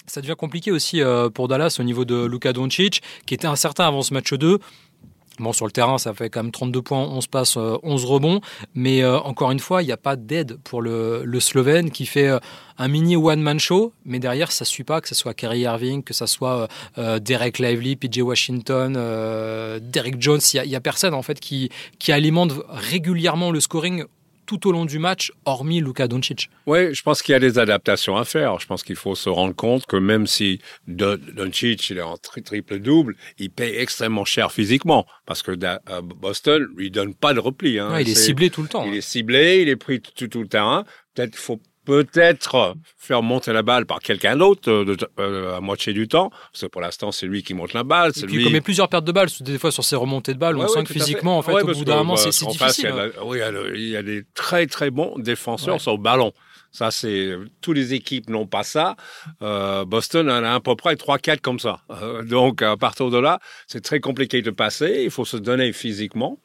Ça devient compliqué aussi pour Dallas au niveau de Luka Doncic, qui était incertain avant ce match 2. Bon, sur le terrain, ça fait quand même 32 points, 11 passes, 11 rebonds. Mais encore une fois, il n'y a pas d'aide pour le Slovène qui fait un mini one-man show. Mais derrière, ça ne suit pas, que ce soit Kyrie Irving, que ce soit Derek Lively, PJ Washington, Derrick Jones. Il n'y a personne en fait qui alimente régulièrement le scoring tout au long du match, hormis Luka Doncic. Oui, je pense qu'il y a des adaptations à faire. Je pense qu'il faut se rendre compte que même si Doncic il est en triple-double, il paye extrêmement cher physiquement parce que Boston lui donne pas de repli. Hein. Ouais, il est ciblé tout le temps. Il est ciblé, il est pris tout le terrain. Peut-être faire monter la balle par quelqu'un d'autre à moitié du temps, parce que pour l'instant, c'est lui qui monte la balle. Et puis, il commet plusieurs pertes de balles, des fois sur ses remontées de balles, on sent que physiquement, en fait, au bout d'un moment, c'est difficile. Il y a des très, très bons défenseurs sur le ballon. Ça, tous les équipes n'ont pas ça. Boston en a à peu près 3-4 comme ça. Donc, à partir de là, c'est très compliqué de passer. Il faut se donner physiquement.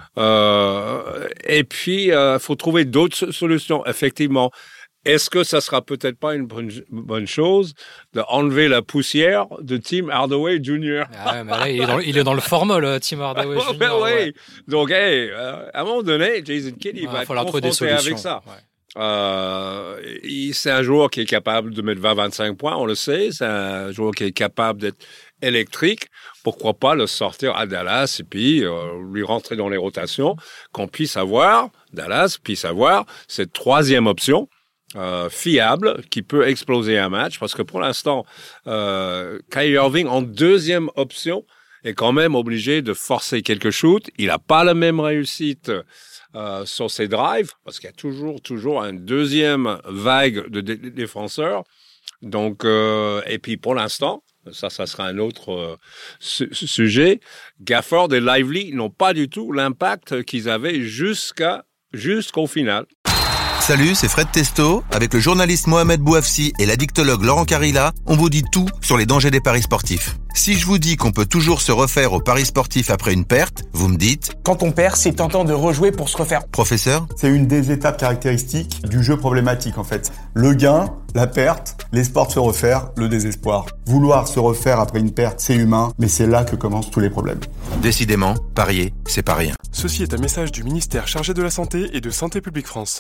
Et puis, il faut trouver d'autres solutions, effectivement. Est-ce que ça sera peut-être pas une bonne chose d'enlever la poussière de Tim Hardaway Jr. Ah, mais là, il est dans le formol, Tim Hardaway Jr. Oui. Donc, à un moment donné, Jason Kidd, il va être confronté avec ça. Ouais. C'est un joueur qui est capable de mettre 20-25 points, on le sait. C'est un joueur qui est capable d'être électrique. Pourquoi pas le sortir à Dallas et puis lui rentrer dans les rotations, Dallas puisse avoir cette troisième option fiable qui peut exploser un match, parce que pour l'instant, Kyrie Irving en deuxième option est quand même obligé de forcer quelques shoots. Il n'a pas la même réussite sur ses drives, parce qu'il y a toujours une deuxième vague de défenseurs. Donc, et puis pour l'instant, ça sera un autre sujet, Gafford et Lively n'ont pas du tout l'impact qu'ils avaient jusqu'au final. Salut, c'est Fred Testo. Avec le journaliste Mohamed Bouafsi et l'addictologue Laurent Carilla, on vous dit tout sur les dangers des paris sportifs. Si je vous dis qu'on peut toujours se refaire au paris sportif après une perte, vous me dites... Quand on perd, c'est tentant de rejouer pour se refaire. Professeur ? C'est une des étapes caractéristiques du jeu problématique en fait. Le gain, la perte, l'espoir de se refaire, le désespoir. Vouloir se refaire après une perte, c'est humain, mais c'est là que commencent tous les problèmes. Décidément, parier, c'est pas rien. Ceci est un message du ministère chargé de la Santé et de Santé publique France.